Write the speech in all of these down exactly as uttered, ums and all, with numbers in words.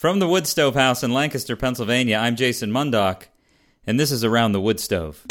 From the Wood Stove House in Lancaster, Pennsylvania, I'm Jason Mundock, and this is Around the Wood Stove.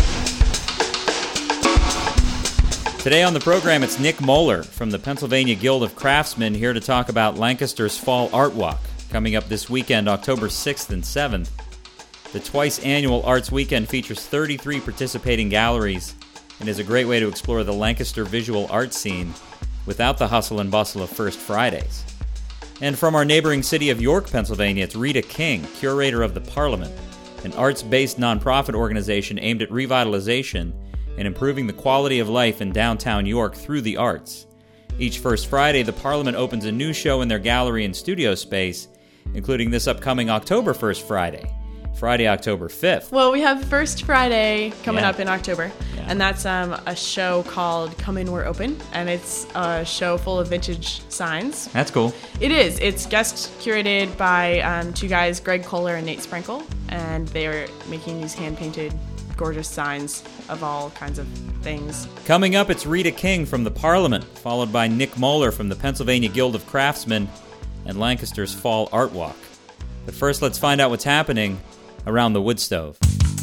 Today on the program, it's Nick Moeller from the Pennsylvania Guild of Craftsmen here to talk about Lancaster's Fall Art Walk, coming up this weekend, October sixth and seventh. The twice-annual Arts Weekend features thirty-three participating galleries and is a great way to explore the Lancaster visual art scene without the hustle and bustle of First Fridays. And from our neighboring city of York, Pennsylvania, it's Rita King, curator of The Parliament, an arts-based nonprofit organization aimed at revitalization and improving the quality of life in downtown York through the arts. Each First Friday, The Parliament opens a new show in their gallery and studio space, including this upcoming October first Friday, Friday, October fifth. Well, we have First Friday coming Yeah. up in October, Yeah. and that's um, a show called Come In, We're Open, and it's a show full of vintage signs. That's cool. It is. It's guest curated by um, two guys, Greg Kohler and Nate Sprinkle, and they are making these hand-painted, gorgeous signs of all kinds of things. Coming up, it's Rita King from The Parliament, followed by Nick Moeller from the Pennsylvania Guild of Craftsmen and Lancaster's Fall Art Walk. But first, let's find out what's happening around the wood stove.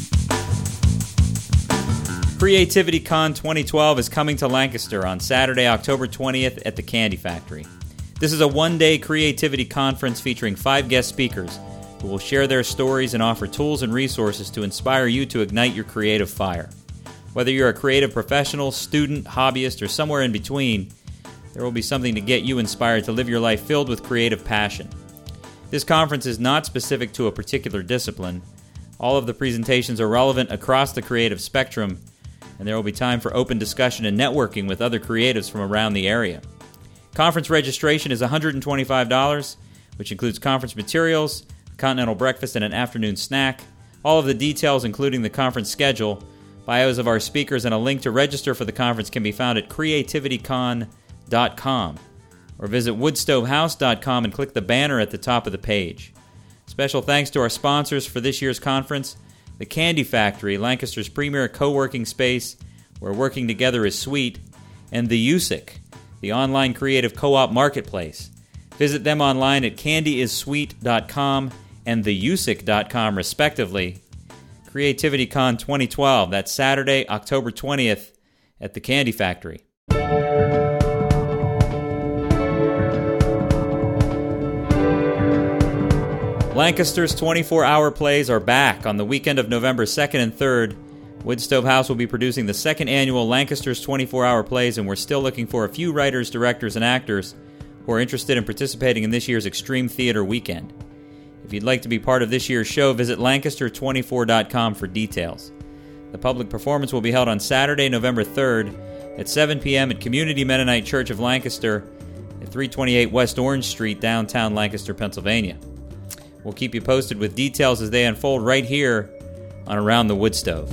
Creativity Con twenty twelve is coming to Lancaster on Saturday, October twentieth at the Candy Factory. This is a one-day creativity conference featuring five guest speakers who will share their stories and offer tools and resources to inspire you to ignite your creative fire. Whether you're a creative professional, student, hobbyist, or somewhere in between, there will be something to get you inspired to live your life filled with creative passion. This conference is not specific to a particular discipline. All of the presentations are relevant across the creative spectrum, and there will be time for open discussion and networking with other creatives from around the area. Conference registration is one hundred twenty-five dollars, which includes conference materials, continental breakfast, and an afternoon snack. All of the details, including the conference schedule, bios of our speakers, and a link to register for the conference can be found at creativity con dot com. Or visit wood stove house dot com and click the banner at the top of the page. Special thanks to our sponsors for this year's conference, the Candy Factory, Lancaster's premier co-working space where working together is sweet, and the U S I C, the online creative co-op marketplace. Visit them online at candy is sweet dot com and the u s i c dot com respectively. Creativity Con twenty twelve, that's Saturday, October twentieth at the Candy Factory. Lancaster's twenty-four hour plays are back on the weekend of November second and third. Wood Stove House will be producing the second annual Lancaster's twenty-four hour plays, and we're still looking for a few writers, directors, and actors who are interested in participating in this year's Extreme Theater Weekend. If you'd like to be part of this year's show, visit lancaster twenty-four dot com for details. The public performance will be held on Saturday, November third at seven p.m. at Community Mennonite Church of Lancaster at three twenty-eight West Orange Street, downtown Lancaster, Pennsylvania. We'll keep you posted with details as they unfold right here on Around the Wood Stove.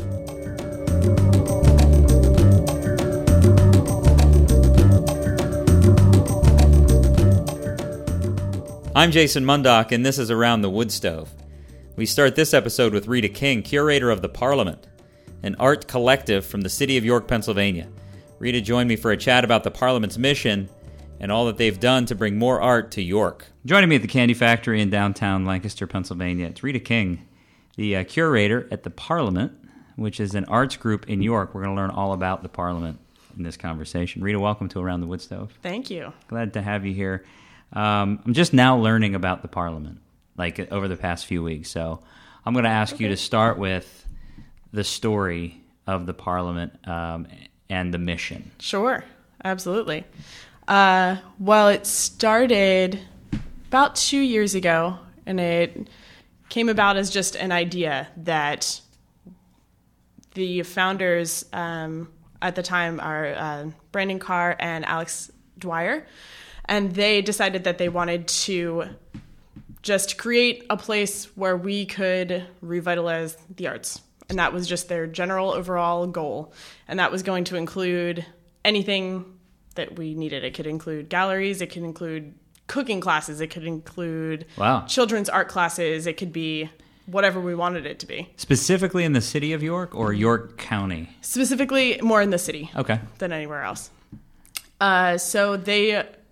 I'm Jason Mundock, and this is Around the Wood Stove. We start this episode with Rita King, curator of The Parliament, an art collective from the city of York, Pennsylvania. Rita joined me for a chat about the Parliament's mission and all that they've done to bring more art to York. Joining me at the Candy Factory in downtown Lancaster, Pennsylvania, it's Rita King, the uh, curator at the Parliament, which is an arts group in York. We're going to learn all about the Parliament in this conversation. Rita, welcome to Around the Wood Stove. Thank you. Glad to have you here. Um, I'm just now learning about the Parliament, like over the past few weeks. So I'm going to ask okay. you to start with the story of the Parliament um, and the mission. Sure, absolutely. Uh, well, it started about two years ago, and it came about as just an idea that the founders um, at the time are uh, Brandon Carr and Alex Dwyer, and they decided that they wanted to just create a place where we could revitalize the arts. And that was just their general overall goal. And that was going to include anything that we needed. It could include galleries, it could include cooking classes, it could include wow. children's art classes, it could be whatever we wanted it to be. Specifically in the city of York or York County? Specifically more in the city okay. than anywhere else. Uh, so they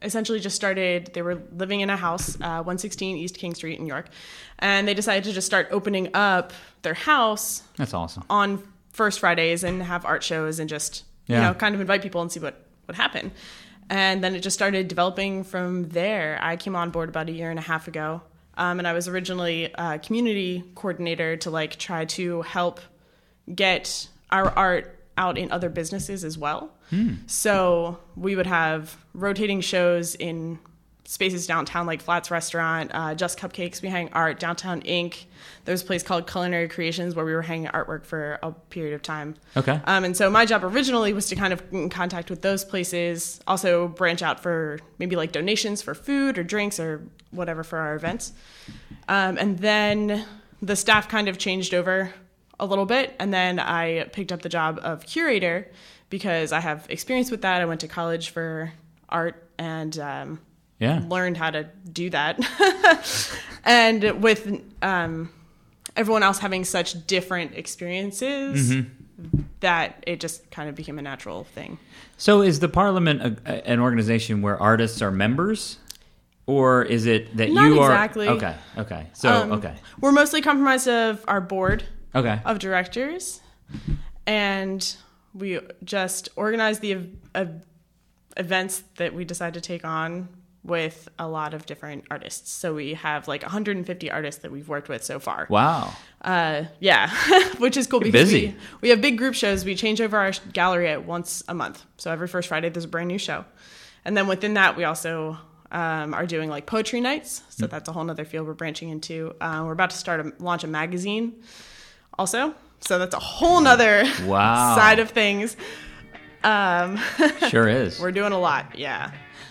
essentially just started, they were living in a house, uh, one sixteen East King Street in York, and they decided to just start opening up their house. That's awesome. On first Fridays and have art shows and just, yeah. you know, kind of invite people and see what would happen. And then it just started developing from there. I came on board about a year and a half ago, um, and I was originally a community coordinator to like try to help get our art out in other businesses as well. Hmm. So we would have rotating shows in spaces downtown, like Flats Restaurant, uh, Just Cupcakes, we hang art, Downtown Ink. There's a place called Culinary Creations where we were hanging artwork for a period of time. Okay. Um, and so my job originally was to kind of get in contact with those places, also branch out for maybe like donations for food or drinks or whatever for our events. Um, and then the staff kind of changed over a little bit, and then I picked up the job of curator because I have experience with that. I went to college for art and um, yeah. learned how to do that. And with um, everyone else having such different experiences, mm-hmm. that it just kind of became a natural thing. So is the Parliament a, an organization where artists are members? Or is it that Not you are... exactly. Okay, okay. So, um, okay. We're mostly comprised of our board okay. of directors, and we just organize the uh, events that we decide to take on with a lot of different artists. So we have like one hundred fifty artists that we've worked with so far. Wow. Uh, yeah, which is cool. You're because busy. We, we have big group shows. We change over our gallery at once a month. So every first Friday there's a brand new show. And then within that we also um, are doing like poetry nights. So mm. that's a whole nother field we're branching into. Uh, we're about to start a, launch a magazine also. So that's a whole nother wow. side of things. Um, sure is. We're doing a lot, yeah.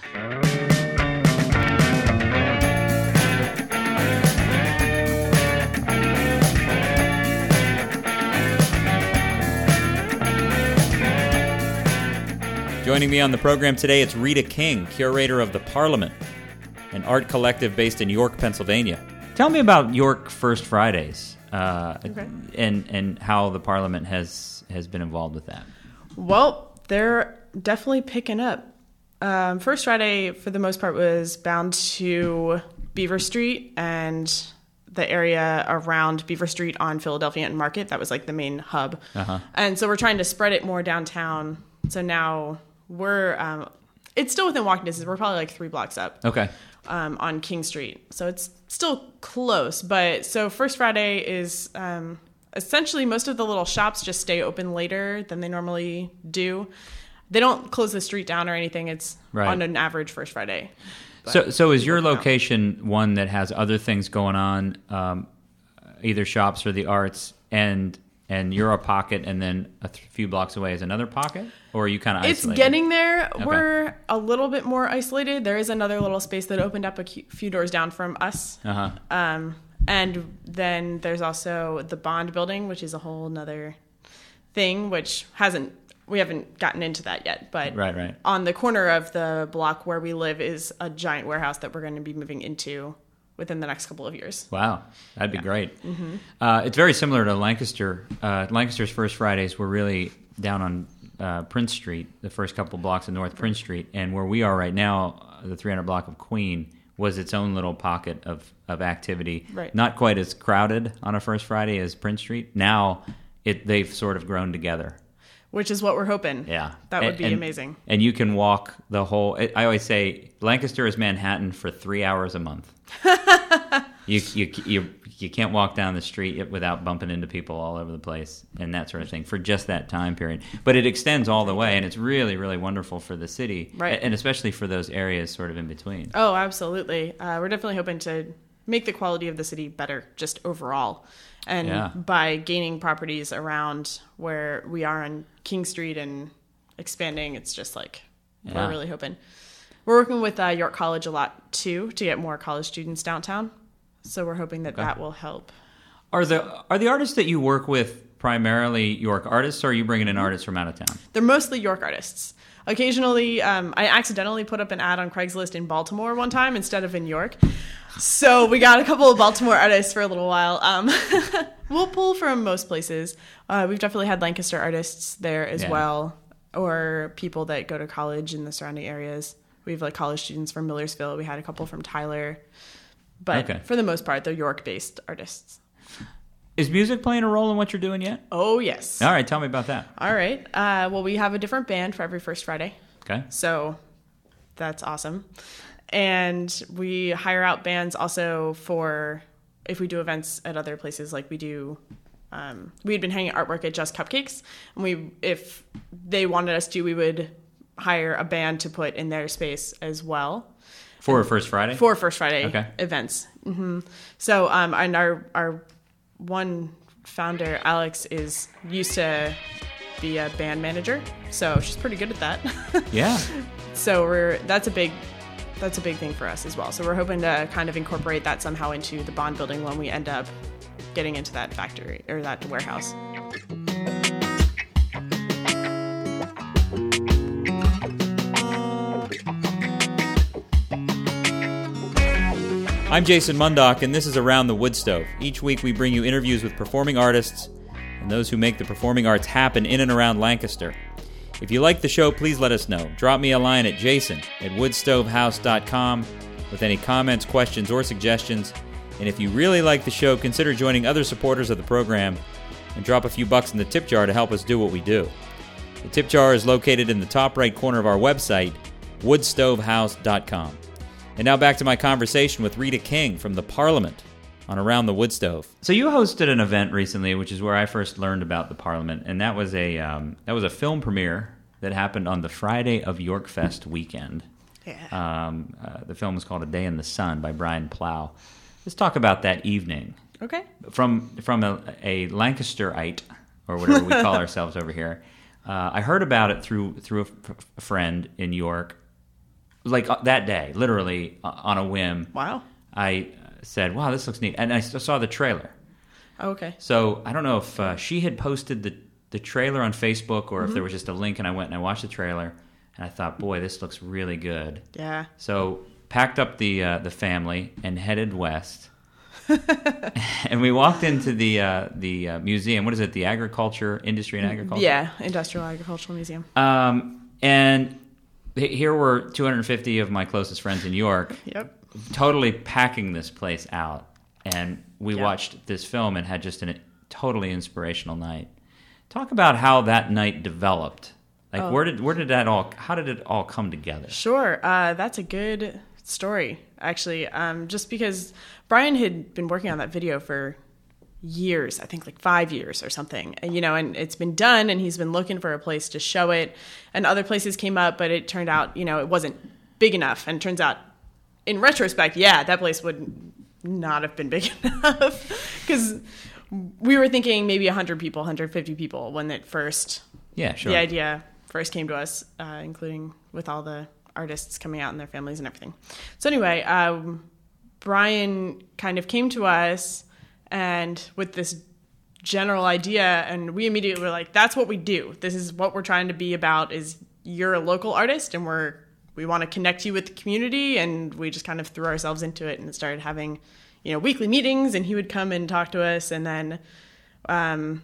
Joining me on the program today, it's Rita King, curator of the Parliament, an art collective based in York, Pennsylvania. Tell me about York First Fridays uh, okay. and and how the Parliament has has been involved with that. Well, they're definitely picking up. Um, First Friday, for the most part, was bound to Beaver Street and the area around Beaver Street on Philadelphia and Market. That was like the main hub. Uh-huh. And so we're trying to spread it more downtown. So now we're, um, it's still within walking distance. We're probably like three blocks up. Okay. Um, on King Street. So it's still close. But so First Friday is um, essentially most of the little shops just stay open later than they normally do. They don't close the street down or anything. It's right. on an average First Friday. But so so is your location out. One that has other things going on, um, either shops or the arts, and and you're a pocket, and then a th- few blocks away is another pocket? Or are you kind of isolated? It's getting there. Okay. We're a little bit more isolated. There is another little space that opened up a few doors down from us. Uh-huh. Um, and then there's also the Bond building, which is a whole nother thing, which hasn't, we haven't gotten into that yet. But right, right. on the corner of the block where we live is a giant warehouse that we're going to be moving into within the next couple of years. Wow, that'd be yeah. great. Mm-hmm. Uh, it's very similar to Lancaster. Uh, Lancaster's First Fridays were really down on uh, Prince Street, the first couple blocks of North Prince Street, and where we are right now, the three hundred block of Queen, was its own little pocket of, of activity. Right. Not quite as crowded on a First Friday as Prince Street. Now it they've sort of grown together. Which is what we're hoping. Yeah. That would and, be and, amazing. And you can walk the whole... I always say Lancaster is Manhattan for three hours a month. you, you you you can't walk down the street without bumping into people all over the place and that sort of thing for just that time period. But it extends all the way, and it's really, really wonderful for the city. Right. And especially for those areas sort of in between. Oh, absolutely. Uh, we're definitely hoping to make the quality of the city better just overall. And yeah. by gaining properties around where we are on King Street and expanding, it's just like yeah. we're really hoping. We're working with uh, York College a lot, too, to get more college students downtown. So we're hoping that okay. that will help. Are the are the artists that you work with primarily York artists, or are you bringing in artists from out of town? They're mostly York artists. Occasionally, um, I accidentally put up an ad on Craigslist in Baltimore one time instead of in York. So we got a couple of Baltimore artists for a little while. Um, we'll pull from most places. Uh, we've definitely had Lancaster artists there as yeah. well, or people that go to college in the surrounding areas. We have like college students from Millersville. We had a couple from Tyler. But Okay. for the most part, they're York-based artists. Is music playing a role in what you're doing yet? Oh, yes. All right, tell me about that. All right. Uh, well, we have a different band for every first Friday. Okay. So that's awesome. And we hire out bands also for if we do events at other places, like we do. Um, we had been hanging artwork at Just Cupcakes, and we, if they wanted us to, we would hire a band to put in their space as well For a First Friday? for First Friday Okay. events. hmm So, um, and our our one founder, Alex, is used to be a band manager, so she's pretty good at that. Yeah. So we're that's a big that's a big thing for us as well. So we're hoping to kind of incorporate that somehow into the Bond building when we end up getting into that factory or that warehouse. I'm Jason Mundock, and this is Around the Wood Stove. Each week we bring you interviews with performing artists and those who make the performing arts happen in and around Lancaster. If you like the show, please let us know. Drop me a line at jason at woodstovehouse dot com with any comments, questions, or suggestions. And if you really like the show, consider joining other supporters of the program and drop a few bucks in the tip jar to help us do what we do. The tip jar is located in the top right corner of our website, woodstovehouse dot com. And now back to my conversation with Rita King from the Parliament on Around the Wood Stove. So you hosted an event recently, which is where I first learned about the Parliament, and that was a um, that was a film premiere that happened on the Friday of Yorkfest weekend. Yeah. Um, uh, the film is called A Day in the Sun by Brian Plow. Let's talk about that evening. Okay. From from a, a Lancasterite, or whatever we call ourselves over here, uh, I heard about it through through a, f- a friend in York. Like uh, that day, literally uh, on a whim. Wow. I said, wow, this looks neat. And I s- saw the trailer. Oh, okay. So I don't know if uh, she had posted the, the trailer on Facebook or Mm-hmm. if there was just a link, and I went and I watched the trailer, and I thought, boy, this looks really good. Yeah. So packed up the uh, the family and headed west. And we walked into the uh, the uh, museum. What is it? The Agriculture, Industry and Agriculture? Yeah, Industrial Agricultural Museum. Um, and here were two hundred fifty of my closest friends in New York, Yep. totally packing this place out. And we Yeah. watched this film and had just a totally inspirational night. Talk about how that night developed. Like, Oh. where did where did that all? How did it all come together? Sure. Uh, that's a good story, actually. Um, just because Brian had been working on that video for years, I think like five years or something, and, you know, and it's been done, and he's been looking for a place to show it, and other places came up, but it turned out, you know, it wasn't big enough, and it turns out, in retrospect, yeah, that place would not have been big enough, because we were thinking maybe one hundred people, one hundred fifty people when it first, Yeah, sure. the idea first came to us, uh, including with all the artists coming out and their families and everything. So anyway, um, Brian kind of came to us and with this general idea, and we immediately were like, that's what we do. This is what we're trying to be about, is you're a local artist and we're we want to connect you with the community, and we just kind of threw ourselves into it and started having, you know, weekly meetings, and he would come and talk to us, and then um,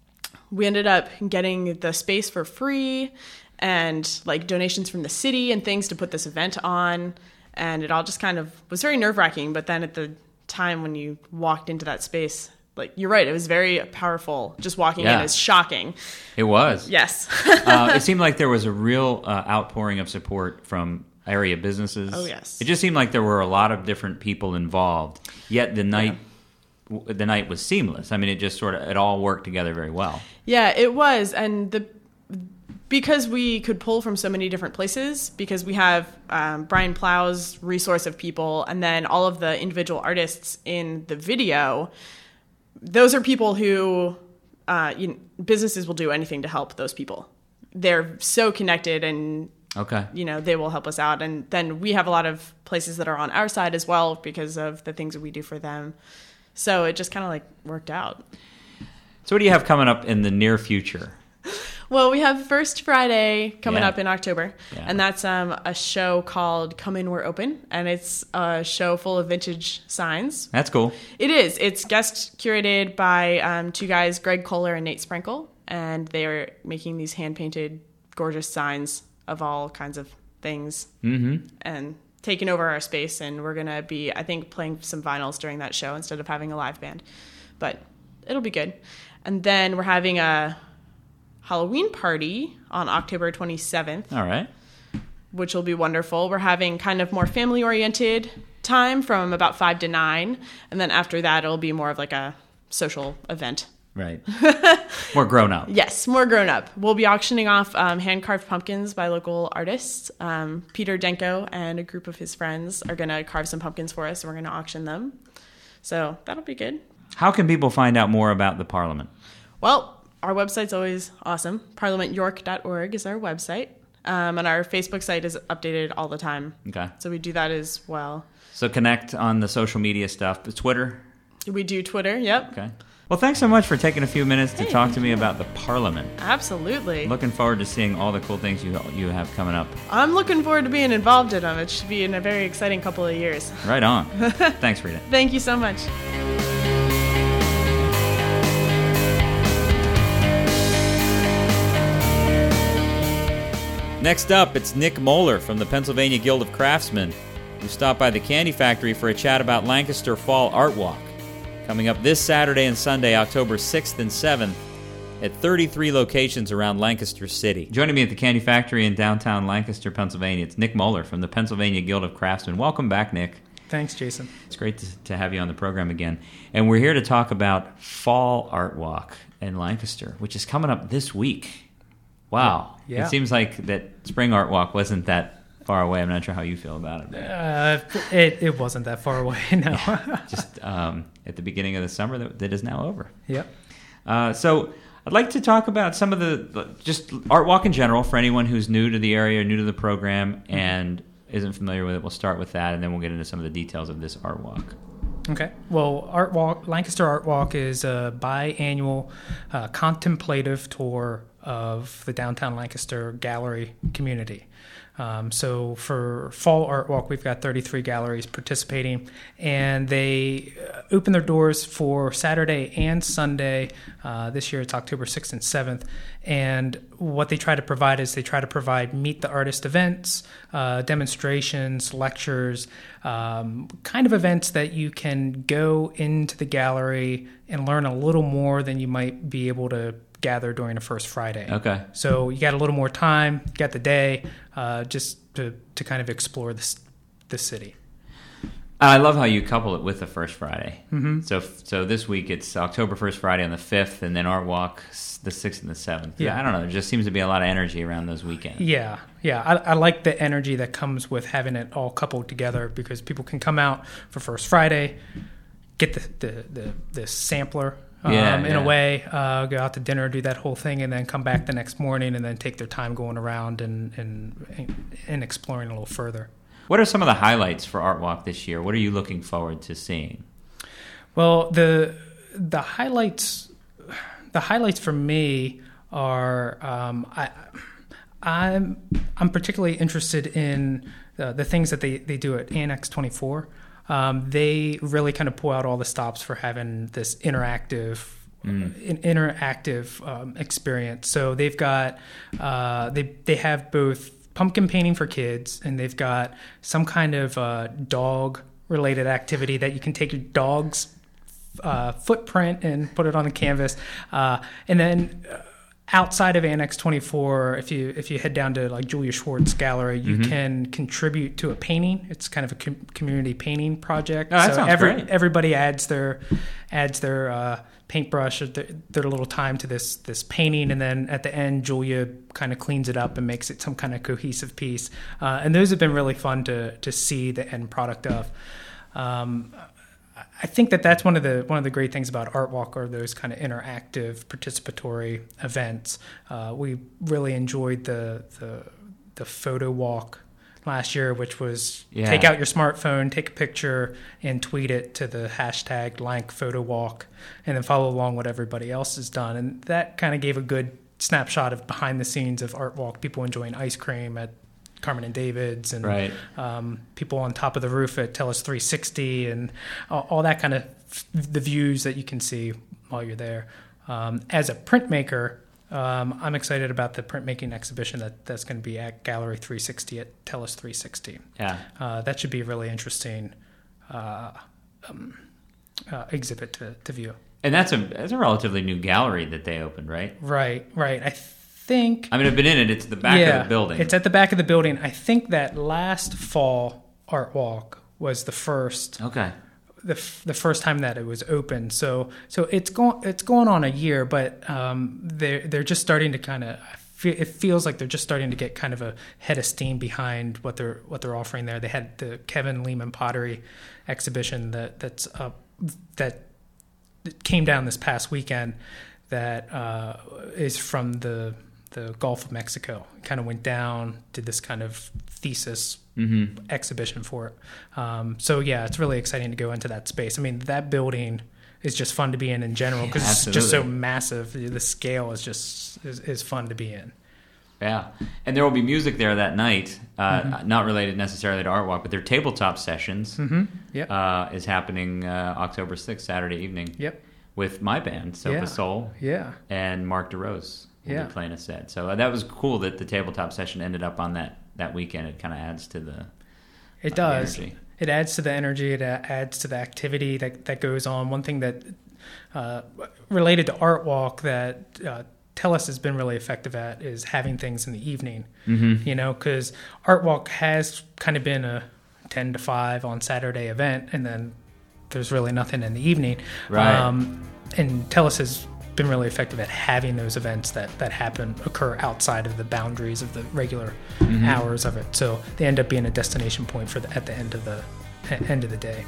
we ended up getting the space for free and like donations from the city and things to put this event on, and it all just kind of was very nerve-wracking, but then at the time when you walked into that space, like, you're right, it was very powerful. Just walking Yeah. in is shocking. It was. Yes. uh, it seemed like there was a real uh, outpouring of support from area businesses. Oh, yes. It just seemed like there were a lot of different people involved. Yet the night, w- the night was seamless. I mean, it just sort of it all worked together very well. Yeah, it was, and the because we could pull from so many different places, because we have um, Brian Plow's resource of people, and then all of the individual artists in the video. Those are people who uh, you know, businesses will do anything to help those people. They're so connected, and Okay. you know, they will help us out. And then we have a lot of places that are on our side as well because of the things that we do for them. So it just kind of like worked out. So what do you have coming up in the near future? Well, we have First Friday coming Yeah. up in October, Yeah. and that's um, a show called Come In, We're Open, and it's a show full of vintage signs. That's cool. It is. It's guest curated by um, two guys, Greg Kohler and Nate Sprinkle, and they are making these hand-painted, gorgeous signs of all kinds of things Mm-hmm. and taking over our space. And we're going to be, I think, playing some vinyls during that show instead of having a live band. But it'll be good. And then we're having a Halloween party on October twenty-seventh. All right. Which will be wonderful. We're having kind of more family-oriented time from about five to nine. And then after that, it'll be more of like a social event. Right. More grown up. Yes, more grown up. We'll be auctioning off um, hand-carved pumpkins by local artists. Um, Peter Denko and a group of his friends are going to carve some pumpkins for us, and we're going to auction them. So that'll be good. How can people find out more about the Parliament? Well, our website's always awesome. parliament york dot org is our website. Um, and our Facebook site is updated all the time. Okay. So we do that as well. So connect on the social media stuff. Twitter? We do Twitter, yep. Okay. Well, thanks so much for taking a few minutes to Hey, talk to me about the Parliament. Absolutely. Looking forward to seeing all the cool things you you have coming up. I'm looking forward to being involved in them. It should be in a very exciting couple of years. Right on. Thanks, Rita. Thank you so much. Next up, it's Nick Moeller from the Pennsylvania Guild of Craftsmen, who stopped by the Candy Factory for a chat about Lancaster Fall Art Walk, coming up this Saturday and Sunday, October sixth and seventh, at thirty-three locations around Lancaster City. Joining me at the Candy Factory in downtown Lancaster, Pennsylvania, it's Nick Moeller from the Pennsylvania Guild of Craftsmen. Welcome back, Nick. Thanks, Jason. It's great to, to have you on the program again. And we're here to talk about Fall Art Walk in Lancaster, which is coming up this week. Wow. Yeah. It seems like that Spring Art Walk wasn't that far away. I'm not sure how you feel about it. Uh, it it wasn't that far away, no. Just um, at the beginning of the summer that, that is now over. Yep. Uh, so I'd like to talk about some of the, just Art Walk in general for anyone who's new to the area, new to the program, and isn't familiar with it. We'll start with that, and then we'll get into some of the details of this Art Walk. Okay. Well, Art Walk, Lancaster Art Walk is a biannual uh, contemplative tour of the downtown Lancaster gallery community. Um, so for Fall Art Walk, we've got thirty-three galleries participating, and they open their doors for Saturday and Sunday. Uh, this year it's October sixth and seventh. And what they try to provide is they try to provide meet the artist events, uh, demonstrations, lectures, um, kind of events that you can go into the gallery and learn a little more than you might be able to gather during the first Friday. Okay. So you got a little more time, you got the day, uh, just to, to kind of explore this the city. I love how you couple it with the first Friday. Mm-hmm. So so this week it's October first Friday on the fifth, and then Art Walk the sixth and the seventh. Yeah. I don't know. There just seems to be a lot of energy around those weekends. Yeah, yeah. I, I like the energy that comes with having it all coupled together, because people can come out for First Friday, get the, the, the, the sampler um, Yeah, in yeah. a way, uh, go out to dinner, do that whole thing, and then come back the next morning and then take their time going around and, and, and exploring a little further. What are some of the highlights for Art Walk this year? What are you looking forward to seeing? Well, the the highlights the highlights for me are um, I I'm I'm particularly interested in uh, the things that they, they do at Annex twenty-four. Um, they really kind of pull out all the stops for having this interactive Mm. an interactive um, experience. So they've got uh, they they have both pumpkin painting for kids, and they've got some kind of uh, dog related activity that you can take your dog's uh, footprint and put it on the canvas, uh, and then uh, outside of Annex twenty-four, if you if you head down to like Julia Schwartz Gallery, you Mm-hmm. can contribute to a painting. It's kind of a com- community painting project. Oh, that so sounds every, great. everybody adds their adds their uh, paintbrush or their, their little time to this this painting, and then at the end, Julia kind of cleans it up and makes it some kind of cohesive piece. Uh, and those have been really fun to to see the end product of. Um, I think that that's one of the one of the great things about Art Walk, are those kind of interactive, participatory events. Uh, we really enjoyed the the the photo walk last year, which was Yeah. take out your smartphone, take a picture, and tweet it to the hashtag Lank Photo Walk, and then follow along what everybody else has done. And that kind of gave a good snapshot of behind the scenes of Art Walk. People enjoying ice cream at Carmen and David's, and Right. um, people on top of the roof at Tellus three sixty, and all, all that kind of the views that you can see while you're there. Um, as a printmaker, Um, I'm excited about the printmaking exhibition that, that's going to be at Gallery three sixty at TELUS three sixty. Yeah. Uh, that should be a really interesting uh, um, uh, exhibit to, to view. And that's a that's a relatively new gallery that they opened, right? Right, right. I think... I mean, I've been in it. It's the back yeah, of the building. It's at the back of the building. I think that last fall Art Walk was the first... Okay. The, f- the first time that it was open, so so it's going it's going on a year, but um, they're they're just starting to kind of it feels like they're just starting to get kind of a head of steam behind what they're what they're offering there. They had the Kevin Lehman pottery exhibition that that's up that came down this past weekend that uh, is from the the Gulf of Mexico. Kind of went down, did this kind of thesis mm-hmm. exhibition for it. Um, so yeah, it's really exciting to go into that space. I mean, that building is just fun to be in in general because yeah, it's just so massive. The scale is just is, is fun to be in. Yeah, and there will be music there that night, uh, mm-hmm. not related necessarily to Art Walk, but their tabletop sessions mm-hmm. yep. uh, is happening uh, October sixth, Saturday evening. Yep. With my band, Sofa yeah. Soul. Yeah. And Mark DeRose will yeah. be playing a set. So uh, that was cool that the tabletop session ended up on that, that weekend. It kind of adds to the It uh, does. energy. It adds to the energy. It adds to the activity that, that goes on. One thing that uh, related to Art Walk that uh, TELUS has been really effective at is having things in the evening. Mm-hmm. You know, because Art Walk has kind of been a ten to five on Saturday event, and then there's really nothing in the evening. Right. Um, and TELUS has been really effective at having those events that, that happen occur outside of the boundaries of the regular mm-hmm. hours of it. So they end up being a destination point for the, at the end of the end of the day.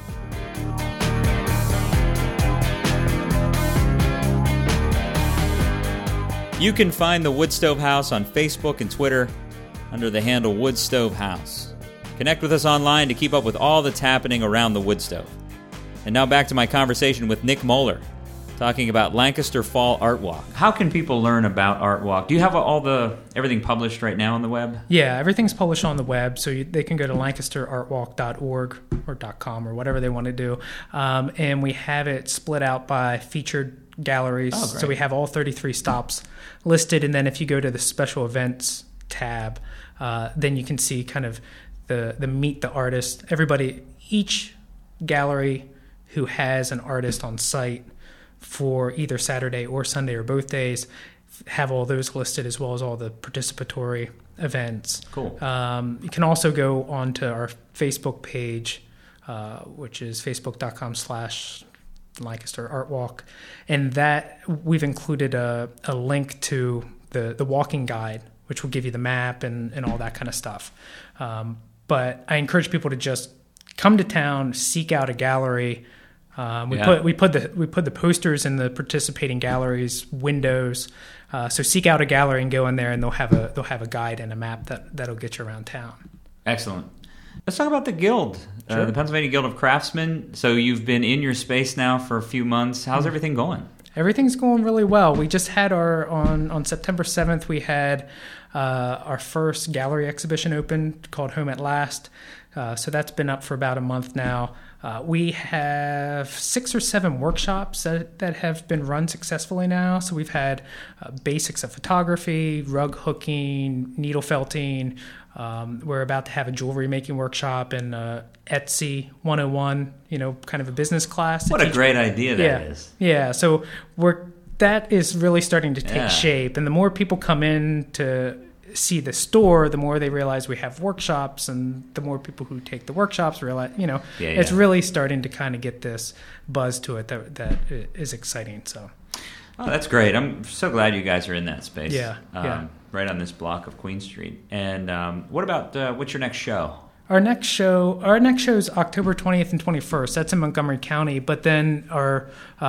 You can find the Wood Stove House on Facebook and Twitter under the handle Wood Stove House. Connect with us online to keep up with all that's happening around the wood stove. And now back to my conversation with Nick Moeller, talking about Lancaster Fall Art Walk. How can people learn about Art Walk? Do you have all the everything published right now on the web? Yeah, everything's published on the web, so you, they can go to lancaster art walk dot org or .com or whatever they want to do. Um, and we have it split out by featured galleries. Oh, so we have all thirty-three stops listed, and then if you go to the special events tab, uh, then you can see kind of the, the meet the artist. Everybody, each gallery who has an artist on site for either Saturday or Sunday or both days have all those listed, as well as all the participatory events. Cool. Um, you can also go onto our Facebook page, uh, which is facebook.com slash Lancaster Art Walk. And that we've included a, a link to the, the walking guide, which will give you the map and, and all that kind of stuff. Um, but I encourage people to just come to town, seek out a gallery. Um, we yeah. put we put the we put the posters in the participating galleries windows. Uh, so seek out a gallery and go in there, and they'll have a they'll have a guide and a map that that'll get you around town. Excellent. Let's talk about the Guild, sure. uh, the Pennsylvania Guild of Craftsmen. So you've been in your space now for a few months. How's mm-hmm. everything going? Everything's going really well. We just had our on on September seventh. We had uh, our first gallery exhibition open called Home at Last. Uh, so that's been up for about a month now. Uh, we have six or seven workshops that, that have been run successfully now. So we've had uh, basics of photography, rug hooking, needle felting. Um, we're about to have a jewelry making workshop and uh, Etsy one oh one, you know, kind of a business class. What a great idea that yeah. is. Yeah, so we're that is really starting to take yeah. shape. And the more people come in to see the store, the more they realize we have workshops, and the more people who take the workshops realize, you know, yeah, it's yeah. really starting to kind of get this buzz to it that that is exciting. So, oh, that's great. I'm so glad you guys are in that space. Yeah, um, yeah. Right on this block of Queen Street. And um, what about uh, what's your next show? Our next show, our next show is October twentieth and twenty-first. That's in Montgomery County. But then our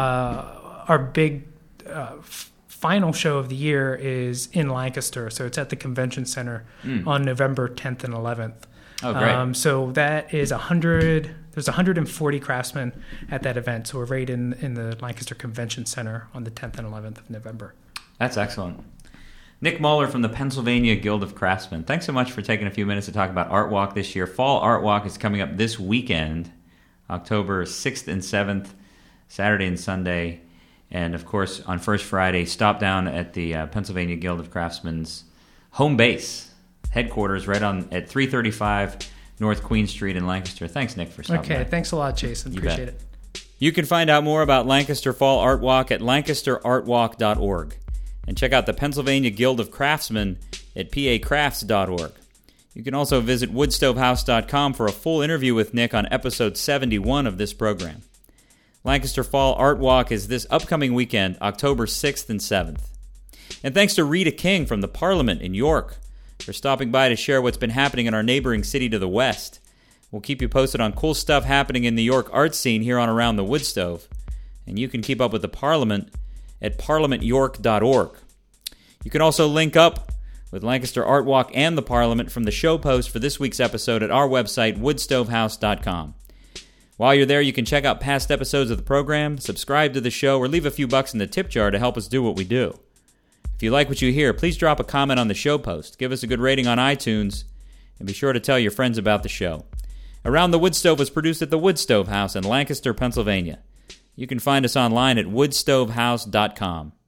uh, our big uh, final show of the year is in Lancaster, so it's at the Convention Center mm. on November tenth and eleventh. Oh, great! Um, so that is a hundred. There's one hundred forty craftsmen at that event. So we're right in in the Lancaster Convention Center on the tenth and eleventh of November. That's excellent. Nick Moeller from the Pennsylvania Guild of Craftsmen. Thanks so much for taking a few minutes to talk about Art Walk this year. Fall Art Walk is coming up this weekend, October sixth and seventh, Saturday and Sunday. And, of course, on First Friday, stop down at the uh, Pennsylvania Guild of Craftsmen's home base, headquarters, right on at three thirty-five North Queen Street in Lancaster. Thanks, Nick, for stopping Okay, by. thanks a lot, Jason. You Appreciate bet. it. You can find out more about Lancaster Fall Art Walk at lancaster art walk dot org. And check out the Pennsylvania Guild of Craftsmen at p a crafts dot org. You can also visit wood stove house dot com for a full interview with Nick on episode seventy-one of this program. Lancaster Fall Art Walk is this upcoming weekend, October sixth and seventh. And thanks to Rita King from the Parliament in York for stopping by to share what's been happening in our neighboring city to the west. We'll keep you posted on cool stuff happening in the York art scene here on Around the Wood Stove. And you can keep up with the Parliament at parliament york dot org. You can also link up with Lancaster Art Walk and the Parliament from the show post for this week's episode at our website, wood stove house dot com. While you're there, you can check out past episodes of the program, subscribe to the show, or leave a few bucks in the tip jar to help us do what we do. If you like what you hear, please drop a comment on the show post, give us a good rating on iTunes, and be sure to tell your friends about the show. Around the Wood Stove was produced at the Wood Stove House in Lancaster, Pennsylvania. You can find us online at wood stove house dot com.